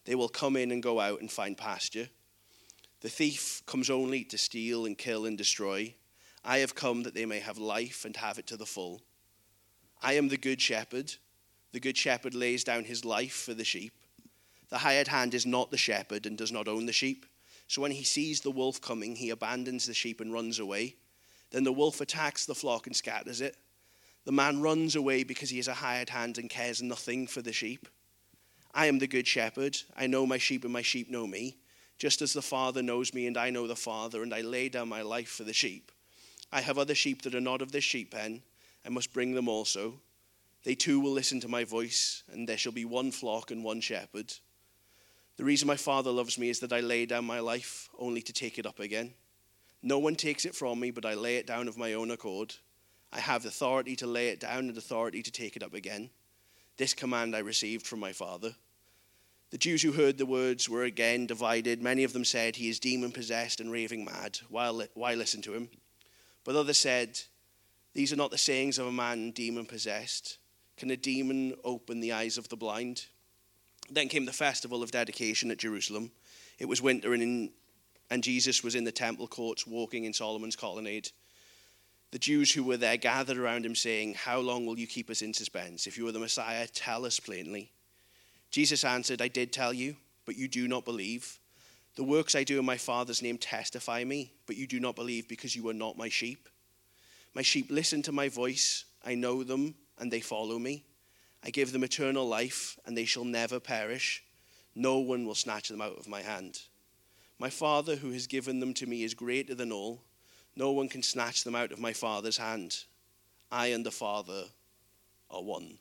they will come in and go out and find pasture. The thief comes only to steal and kill and destroy. I have come that they may have life and have it to the full. I am the good shepherd. The good shepherd lays down his life for the sheep. The hired hand is not the shepherd and does not own the sheep. So when he sees the wolf coming, he abandons the sheep and runs away. Then the wolf attacks the flock and scatters it. The man runs away because he is a hired hand and cares nothing for the sheep. I am the good shepherd. I know my sheep and my sheep know me, just as the Father knows me and I know the Father, and I lay down my life for the sheep. I have other sheep that are not of this sheep pen. I must bring them also. They too will listen to my voice, and there shall be one flock and one shepherd. The reason my Father loves me is that I lay down my life only to take it up again. No one takes it from me, but I lay it down of my own accord. I have authority to lay it down and authority to take it up again. This command I received from my Father. The Jews who heard the words were again divided. Many of them said, he is demon-possessed and raving mad. Why listen to him? But others said, these are not the sayings of a man demon-possessed. Can a demon open the eyes of the blind? Then came the festival of dedication at Jerusalem. It was winter, and Jesus was in the temple courts walking in Solomon's colonnade. The Jews who were there gathered around him, saying, how long will you keep us in suspense? If you are the Messiah, tell us plainly. Jesus answered, I did tell you, but you do not believe. The works I do in my Father's name testify me, but you do not believe because you are not my sheep. My sheep listen to my voice. I know them, and they follow me. I give them eternal life, and they shall never perish. No one will snatch them out of my hand. My Father who has given them to me is greater than all. No one can snatch them out of my Father's hand. I and the Father are one.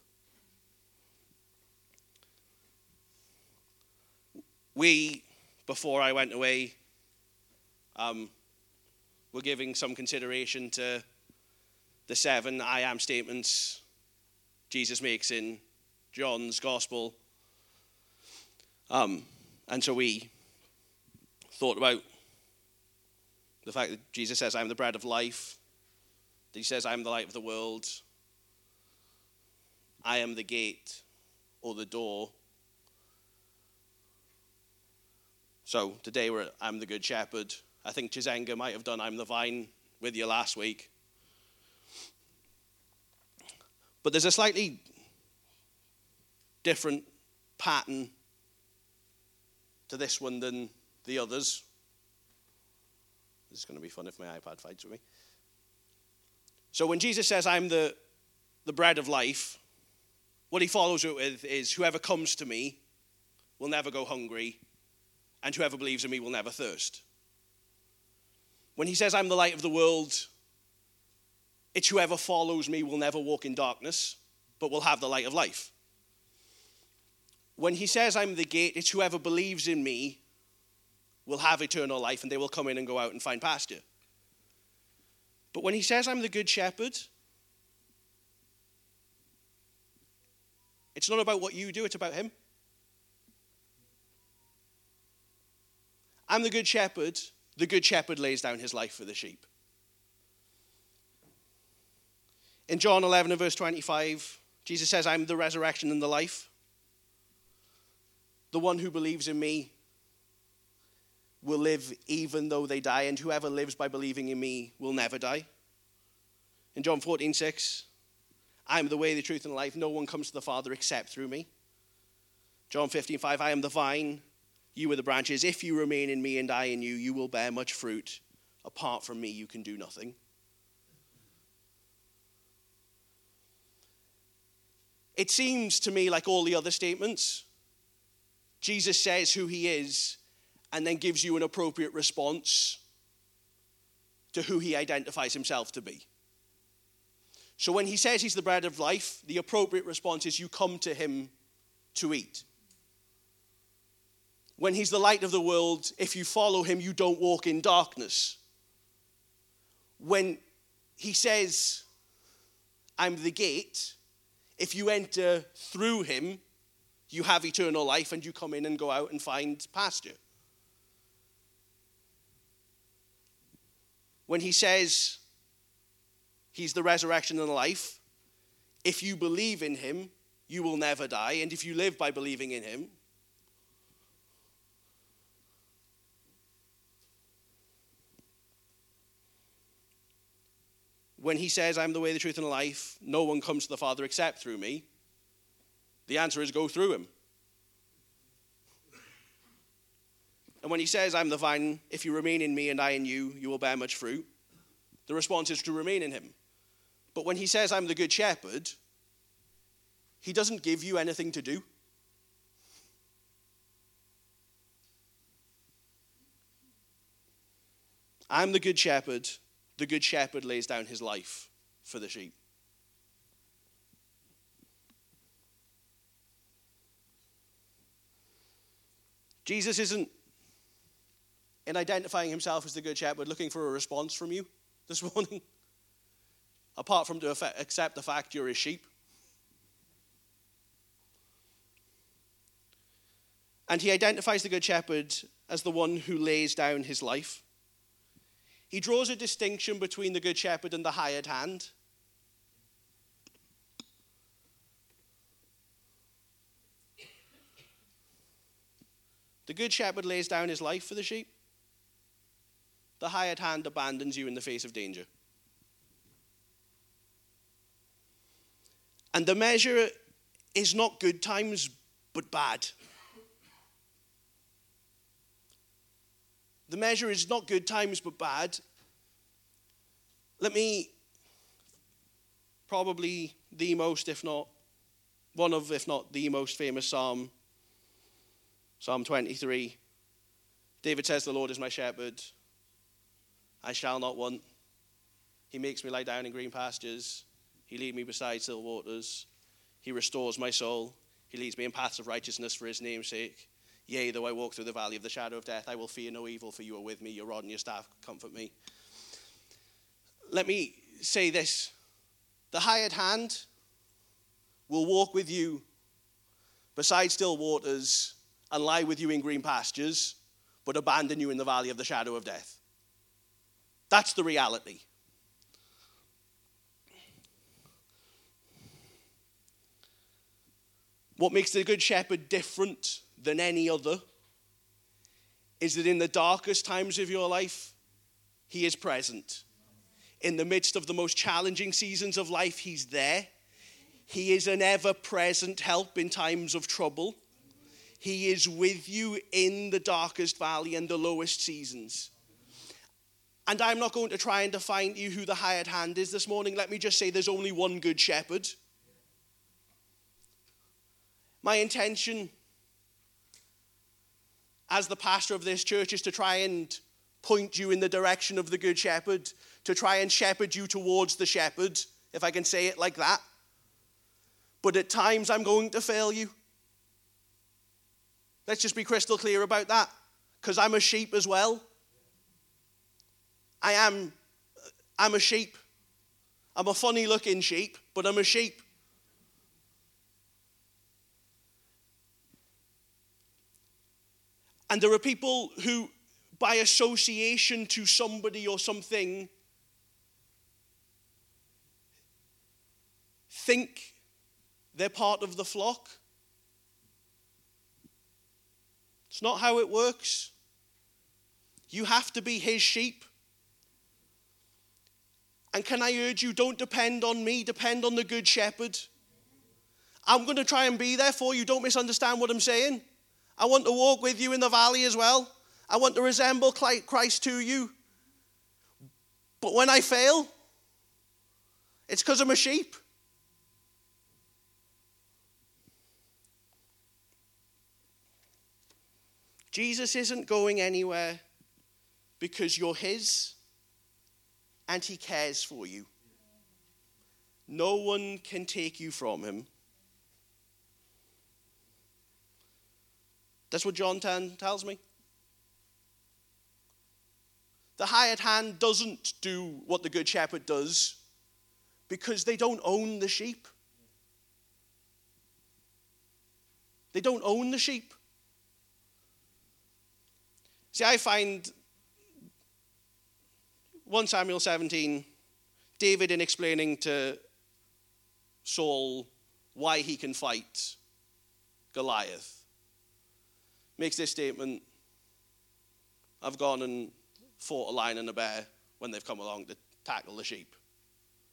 We, before I went away, were giving some consideration to the 7 I am statements Jesus makes in John's Gospel. And so we thought about the fact that Jesus says, I am the bread of life. That he says, I am the light of the world. I am the gate or the door. So today we're at I'm the good shepherd. I think Chizenga might have done I'm the vine with you last week. But there's a slightly different pattern to this one than the others. This is going to be fun if my iPad fights with me. So when Jesus says, I'm the bread of life, what he follows it with is, whoever comes to me will never go hungry, and whoever believes in me will never thirst. When he says, I'm the light of the world, it's whoever follows me will never walk in darkness, but will have the light of life. When he says, I'm the gate, it's whoever believes in me will have eternal life, and they will come in and go out and find pasture. But when he says, I'm the good shepherd, it's not about what you do, it's about him. I'm the good shepherd lays down his life for the sheep. In John 11 and verse 25, Jesus says, I'm the resurrection and the life. The one who believes in me will live even though they die, and whoever lives by believing in me will never die. In John 14:6, I am the way, the truth, and the life. No one comes to the Father except through me. John 15:5, I am the vine, you are the branches. If you remain in me and I in you, you will bear much fruit. Apart from me, you can do nothing. It seems to me like all the other statements, Jesus says who he is and then gives you an appropriate response to who he identifies himself to be. So when he says he's the bread of life, the appropriate response is you come to him to eat. When he's the light of the world, if you follow him, you don't walk in darkness. When he says, I'm the gate, if you enter through him, you have eternal life and you come in and go out and find pasture. When he says he's the resurrection and the life, if you believe in him, you will never die. And if you live by believing in him, when he says, I'm the way, the truth, and the life, no one comes to the Father except through me, the answer is go through him. And when he says, I'm the vine, if you remain in me and I in you, you will bear much fruit, the response is to remain in him. But when he says, I'm the good shepherd, he doesn't give you anything to do. I'm the good shepherd. The good shepherd lays down his life for the sheep. Jesus isn't, in identifying himself as the good shepherd, looking for a response from you this morning, apart from to accept the fact you're his sheep. And he identifies the good shepherd as the one who lays down his life. He draws a distinction between the good shepherd and the hired hand. The good shepherd lays down his life for the sheep. The hired hand abandons you in the face of danger. And the measure is not good times, but bad. The measure is not good times, but bad. Let me, probably the most, if not the most famous Psalm, Psalm 23. David says, the Lord is my shepherd. I shall not want. He makes me lie down in green pastures. He leads me beside still waters. He restores my soul. He leads me in paths of righteousness for his name's sake. Yea, though I walk through the valley of the shadow of death, I will fear no evil, for you are with me. Your rod and your staff comfort me. Let me say this. The hired hand will walk with you beside still waters and lie with you in green pastures, but abandon you in the valley of the shadow of death. That's the reality. What makes the Good Shepherd different than any other is that in the darkest times of your life, he is present. In the midst of the most challenging seasons of life, he's there. He is an ever-present help in times of trouble. He is with you in the darkest valley and the lowest seasons. And I'm not going to try and define to you who the hired hand is this morning. Let me just say there's only one good shepherd. My intention as the pastor of this church is to try and point you in the direction of the good shepherd, to try and shepherd you towards the shepherd, if I can say it like that. But at times I'm going to fail you. Let's just be crystal clear about that, because I'm a sheep as well. I'm a sheep. I'm a funny looking sheep, but I'm a sheep. And there are people who, by association to somebody or something, think they're part of the flock. It's not how it works. You have to be his sheep. And can I urge you, don't depend on me, depend on the good shepherd. I'm going to try and be there for you. Don't misunderstand what I'm saying. I want to walk with you in the valley as well. I want to resemble Christ to you. But when I fail, it's because I'm a sheep. Jesus isn't going anywhere because you're his and he cares for you. No one can take you from him. That's what John 10 tells me. The hired hand doesn't do what the good shepherd does because they don't own the sheep. They don't own the sheep. See, I find 1 Samuel 17, David, in explaining to Saul why he can fight Goliath, makes this statement: I've gone and fought a lion and a bear when they've come along to tackle the sheep.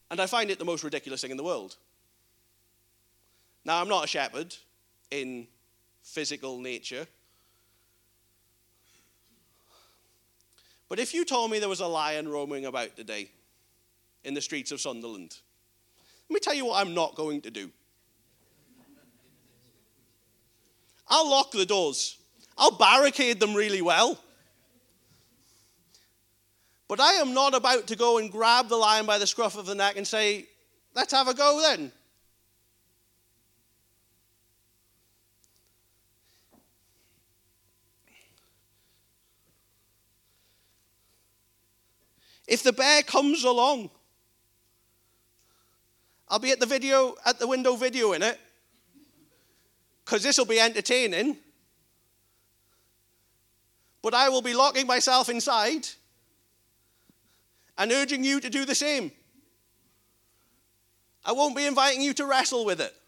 And I find it the most ridiculous thing in the world. Now, I'm not a shepherd in physical nature. But if you told me there was a lion roaming about today in the streets of Sunderland, let me tell you what I'm not going to do. I'll lock the doors. I'll barricade them really well. But I am not about to go and grab the lion by the scruff of the neck and say, let's have a go then. If the bear comes along, I'll be at the window videoing it, because this will be entertaining. But I will be locking myself inside and urging you to do the same. I won't be inviting you to wrestle with it.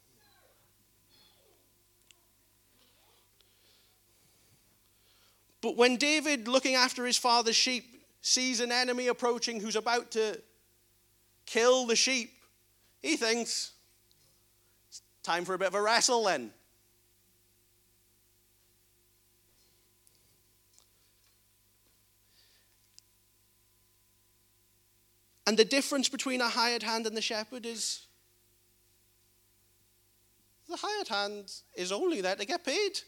But when David, looking after his father's sheep, sees an enemy approaching who's about to kill the sheep, he thinks, it's time for a bit of a wrestle then. And the difference between a hired hand and the shepherd is the hired hand is only there to get paid.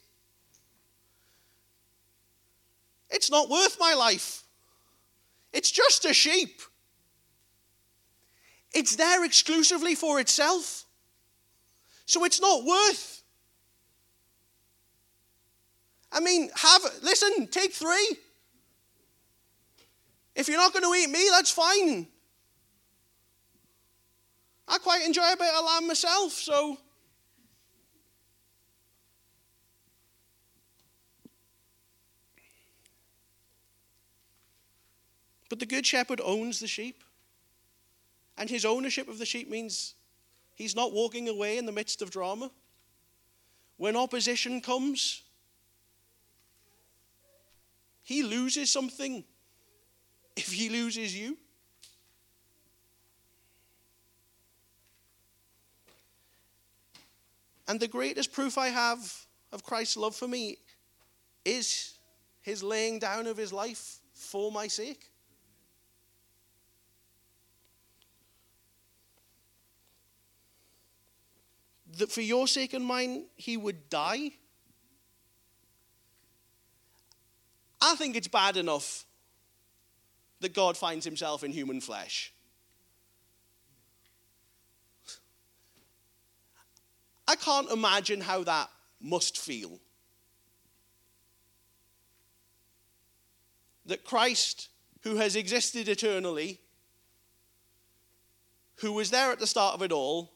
It's not worth my life. It's just a sheep. It's there exclusively for itself. So it's not worth. I mean, listen, take 3. If you're not going to eat me, that's fine. I quite enjoy a bit of lamb myself, so. But the good shepherd owns the sheep. And his ownership of the sheep means he's not walking away in the midst of drama. When opposition comes, he loses something if he loses you. And the greatest proof I have of Christ's love for me is his laying down of his life for my sake. That for your sake and mine, he would die. I think it's bad enough that God finds himself in human flesh. I can't imagine how that must feel. That Christ, who has existed eternally, who was there at the start of it all,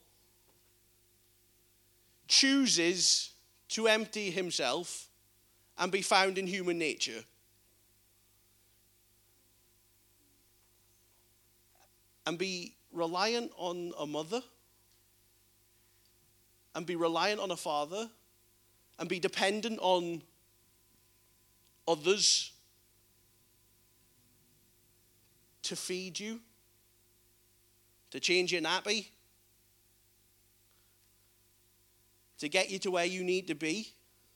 chooses to empty himself and be found in human nature. And be reliant on a mother, and be reliant on a father, and be dependent on others to feed you, to change your nappy, to get you to where you need to be.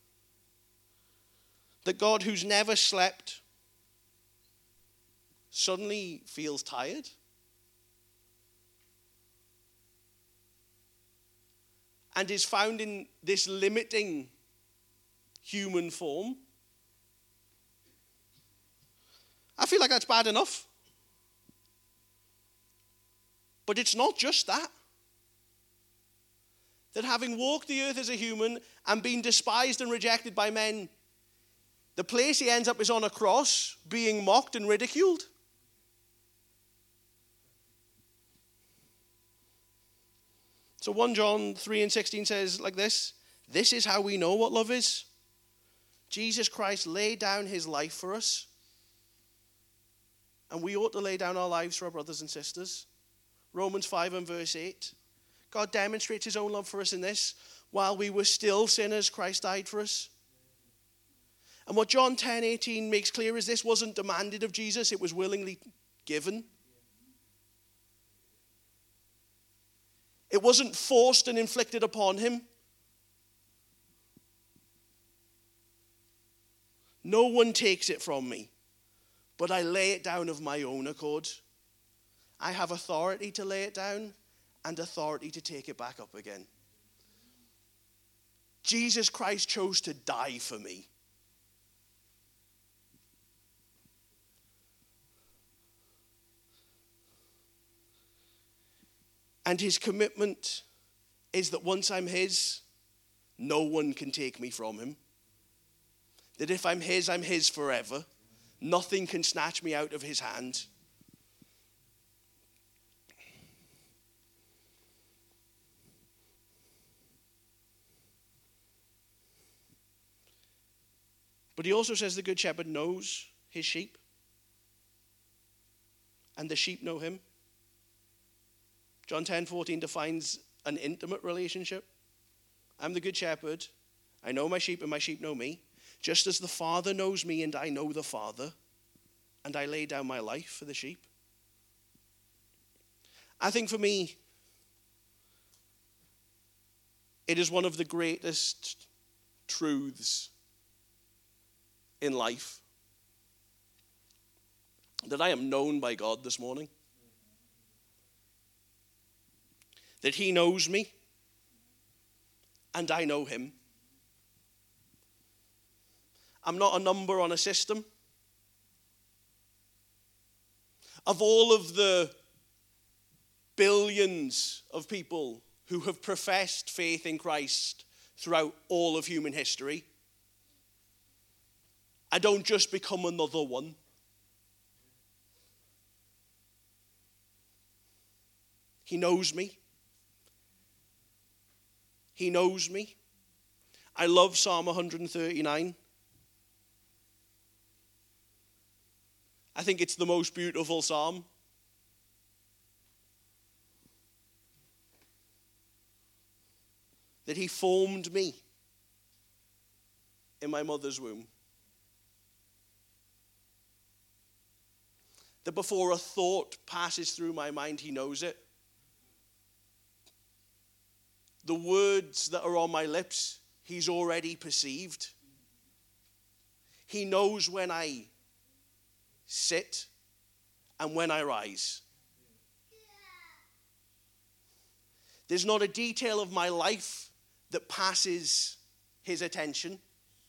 The God who's never slept suddenly feels tired. And is found in this limiting human form. I feel like that's bad enough. But it's not just that. That having walked the earth as a human and been despised and rejected by men, the place he ends up is on a cross, being mocked and ridiculed. So 1 John 3:16 says like this: this is how we know what love is. Jesus Christ laid down his life for us. And we ought to lay down our lives for our brothers and sisters. Romans 5 and verse 8. God demonstrates his own love for us in this: while we were still sinners, Christ died for us. And what John 10:18 makes clear is this wasn't demanded of Jesus, it was willingly given. It wasn't forced and inflicted upon him. No one takes it from me, but I lay it down of my own accord. I have authority to lay it down and authority to take it back up again. Jesus Christ chose to die for me. And his commitment is that once I'm his, no one can take me from him. That if I'm his forever. Nothing can snatch me out of his hand. But he also says the good shepherd knows his sheep. And the sheep know him. John 10:14 defines an intimate relationship. I'm the good shepherd. I know my sheep and my sheep know me. Just as the Father knows me and I know the Father. And I lay down my life for the sheep. I think for me, it is one of the greatest truths in life that I am known by God this morning. That he knows me and I know him. I'm not a number on a system. Of all of the billions of people who have professed faith in Christ throughout all of human history, I don't just become another one. He knows me. He knows me. I love Psalm 139. I think it's the most beautiful psalm. That he formed me in my mother's womb. That before a thought passes through my mind, he knows it. The words that are on my lips, he's already perceived. He knows when I sit and when I rise. There's not a detail of my life that passes his attention.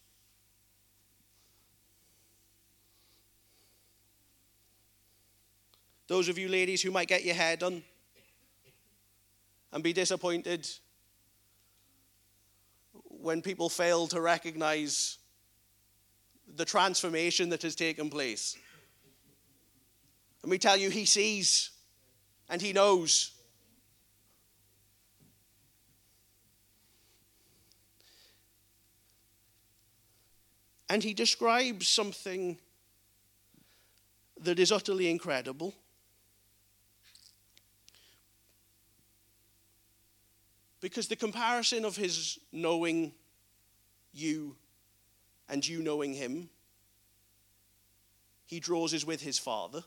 Those of you ladies who might get your hair done and be disappointed when people fail to recognize the transformation that has taken place. Let me tell you, he sees and he knows. And he describes something that is utterly incredible. Because the comparison of his knowing you and you knowing him, he draws is with his Father.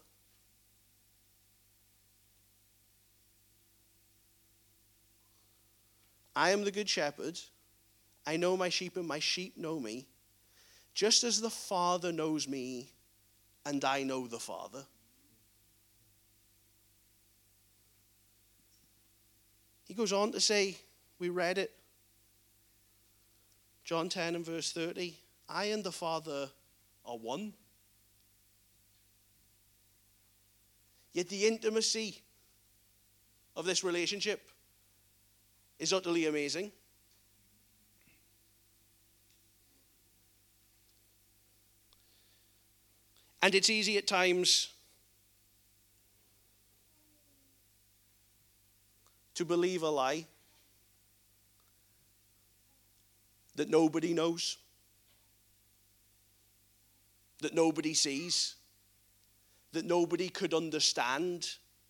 I am the good shepherd. I know my sheep and my sheep know me. Just as the Father knows me and I know the Father. He goes on to say, we read it, John 10 and verse 30, I and the Father are one. Yet the intimacy of this relationship is utterly amazing. And it's easy at times to believe a lie that nobody knows, that nobody sees, that nobody could understand.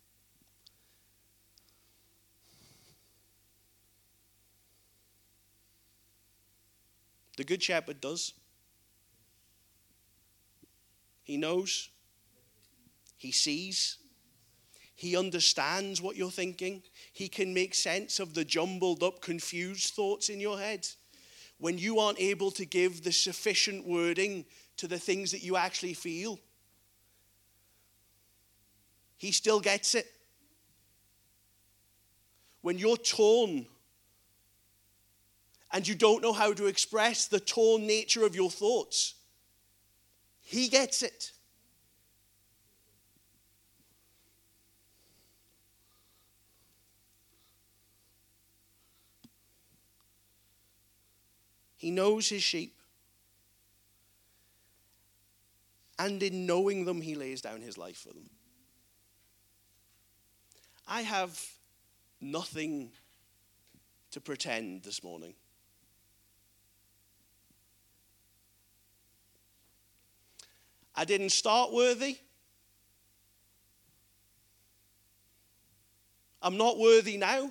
The Good Shepherd does. He knows, he sees, He understands what you're thinking. He can make sense of the jumbled up, confused thoughts in your head. When you aren't able to give the sufficient wording to the things that you actually feel, he still gets it. When you're torn and you don't know how to express the torn nature of your thoughts, he gets it. He knows his sheep. And in knowing them, he lays down his life for them. I have nothing to pretend this morning. I didn't start worthy. I'm not worthy now.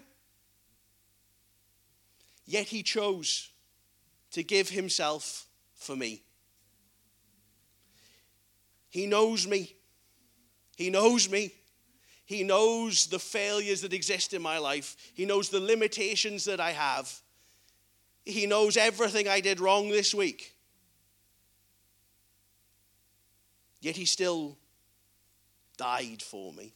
Yet he chose to give himself for me. He knows me. He knows me. He knows the failures that exist in my life. He knows the limitations that I have. He knows everything I did wrong this week. Yet he still died for me.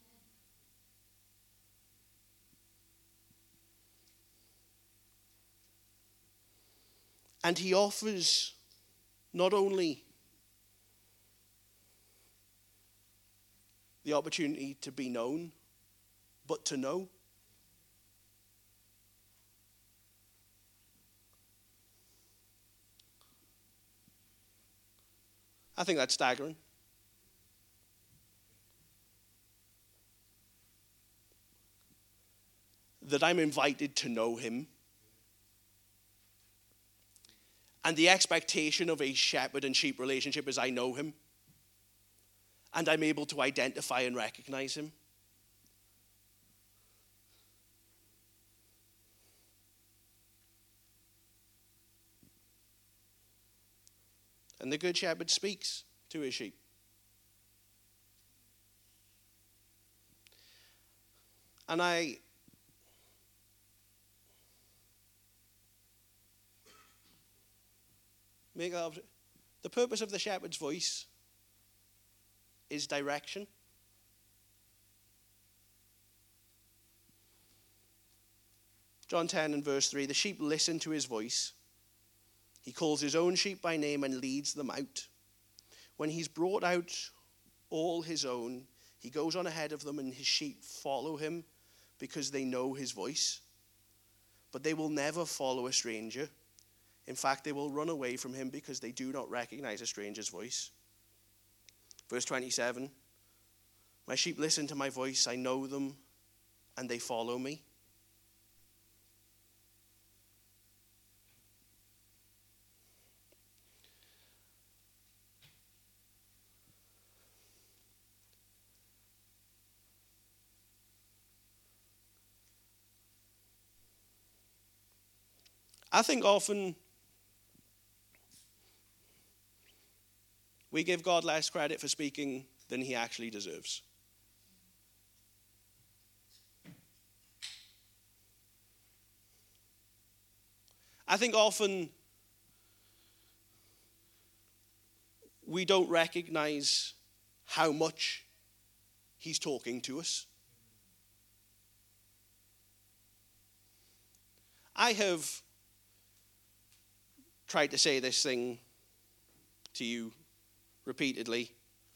And he offers not only the opportunity to be known, but to know. I think that's staggering. That I'm invited to know him. And the expectation of a shepherd and sheep relationship is I know him. And I'm able to identify and recognize him. And the good shepherd speaks to his sheep. And the purpose of the shepherd's voice is direction. John 10 and verse 3, the sheep listen to his voice. He calls his own sheep by name and leads them out. When he's brought out all his own, he goes on ahead of them and his sheep follow him because they know his voice. But they will never follow a stranger. In fact, they will run away from him because they do not recognize a stranger's voice. Verse 27, my sheep listen to my voice, I know them, and they follow me. I think often we give God less credit for speaking than he actually deserves. I think often we don't recognize how much he's talking to us. I have tried to say this thing to you repeatedly.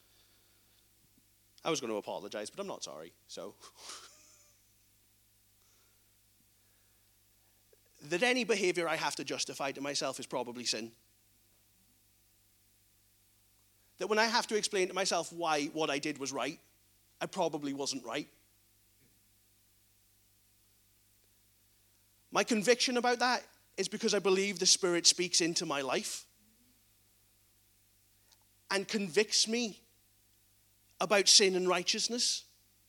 I was going to apologize, but I'm not sorry, so. That any behavior I have to justify to myself is probably sin. That when I have to explain to myself why what I did was right, I probably wasn't right. My conviction about that is because I believe the Spirit speaks into my life and convicts me about sin and righteousness.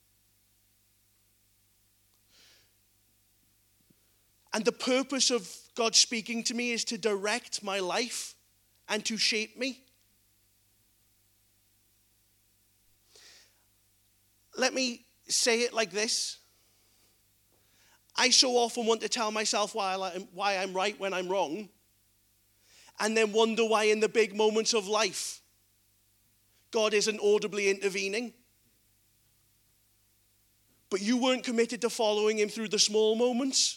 And the purpose of God speaking to me is to direct my life and to shape me. Let me say it like this. I so often want to tell myself why I'm right when I'm wrong, and then wonder why in the big moments of life, God isn't audibly intervening. But you weren't committed to following him through the small moments.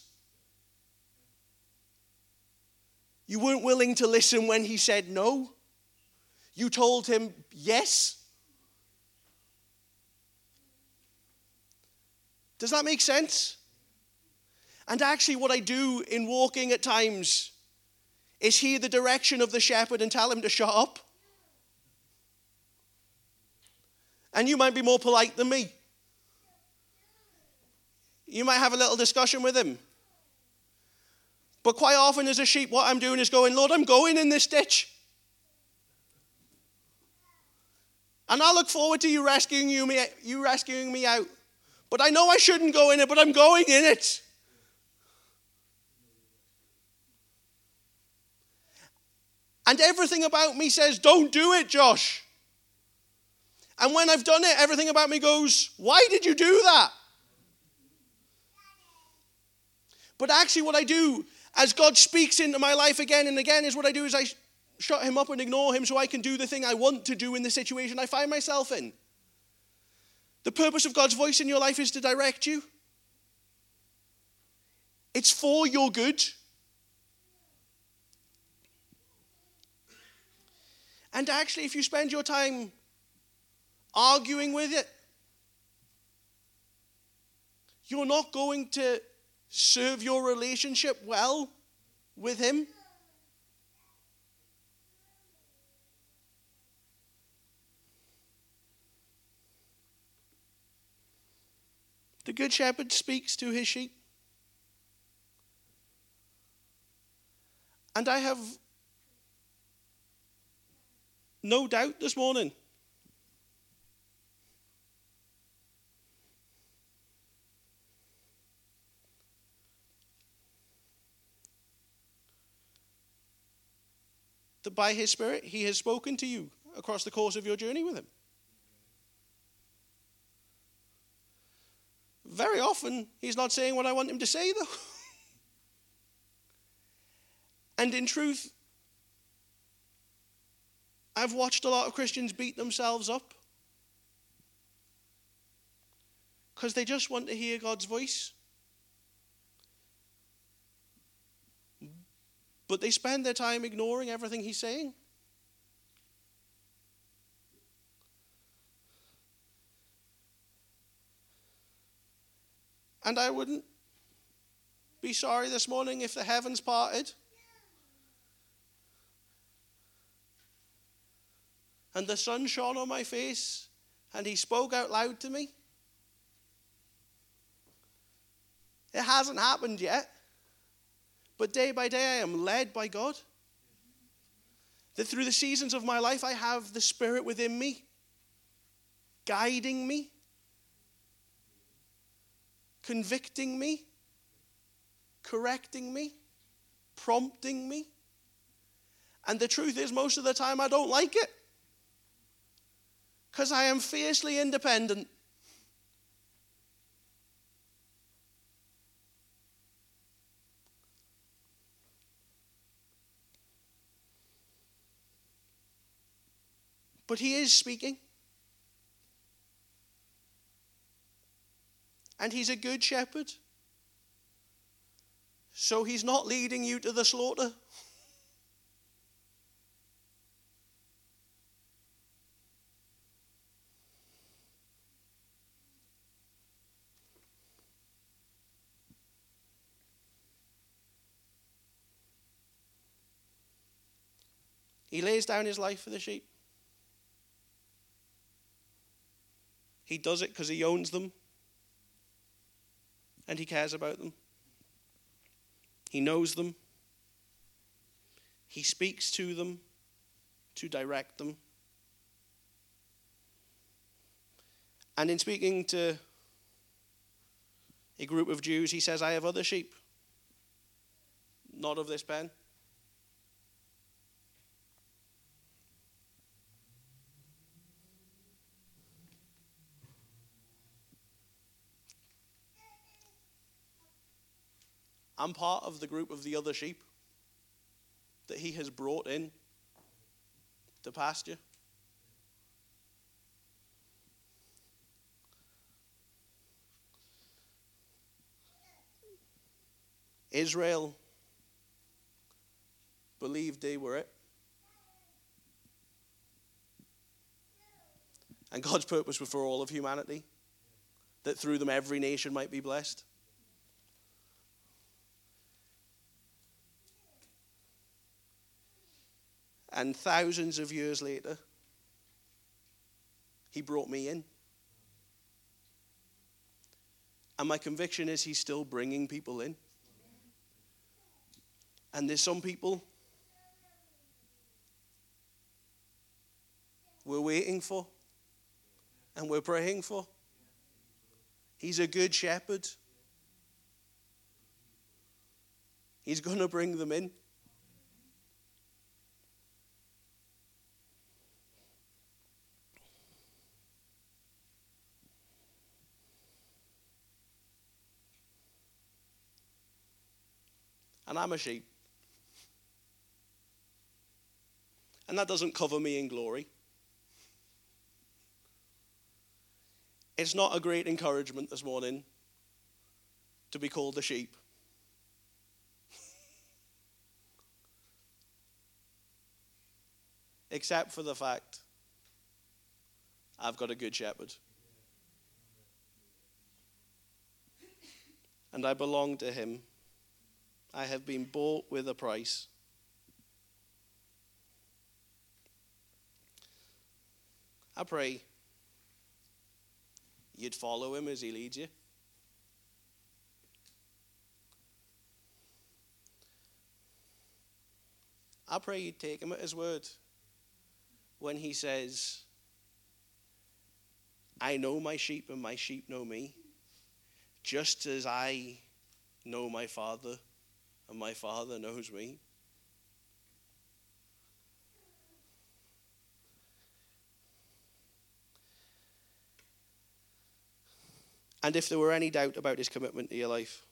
You weren't willing to listen when he said no. You told him yes. Does that make sense? And actually what I do in walking at times is hear the direction of the shepherd and tell him to shut up. And you might be more polite than me. You might have a little discussion with him. But quite often as a sheep, what I'm doing is going, Lord, I'm going in this ditch. And I look forward to you rescuing me out. But I know I shouldn't go in it, but I'm going in it. And everything about me says, don't do it, Josh. And when I've done it, everything about me goes, why did you do that? But actually what I do, as God speaks into my life again and again, is what I do is I shut him up and ignore him so I can do the thing I want to do in the situation I find myself in. The purpose of God's voice in your life is to direct you. It's for your good. And actually, if you spend your time arguing with it, you're not going to serve your relationship well with him. The Good Shepherd speaks to his sheep. And I have no doubt this morning that by his Spirit, he has spoken to you across the course of your journey with him. Very often, he's not saying what I want him to say, though. And in truth, I've watched a lot of Christians beat themselves up because they just want to hear God's voice. But they spend their time ignoring everything he's saying. And I wouldn't be sorry this morning if the heavens parted and the sun shone on my face and he spoke out loud to me. It hasn't happened yet. But day by day I am led by God. That through the seasons of my life I have the Spirit within me, guiding me, convicting me, correcting me, prompting me. And the truth is, most of the time I don't like it. Because I am fiercely independent. But he is speaking. And he's a good shepherd. So he's not leading you to the slaughter. He lays down his life for the sheep. He does it because he owns them. And he cares about them. He knows them. He speaks to them to direct them. And in speaking to a group of Jews, he says, I have other sheep, not of this pen. I'm part of the group of the other sheep that he has brought in to pasture. Israel believed they were it. And God's purpose was for all of humanity, that through them every nation might be blessed. And thousands of years later, he brought me in. And my conviction is he's still bringing people in. And there's some people we're waiting for and we're praying for. He's a good shepherd. He's going to bring them in. And I'm a sheep. And that doesn't cover me in glory. It's not a great encouragement this morning to be called a sheep. Except for the fact I've got a good shepherd. And I belong to him. I have been bought with a price. I pray you'd follow him as he leads you. I pray you'd take him at his word when he says, I know my sheep and my sheep know me, just as I know my Father and my Father knows me. And if there were any doubt about his commitment to your life,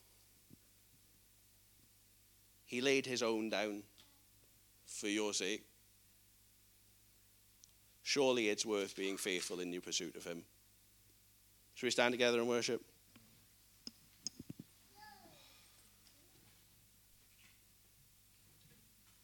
he laid his own down for your sake. Surely it's worth being faithful in your pursuit of him. Shall we stand together and worship?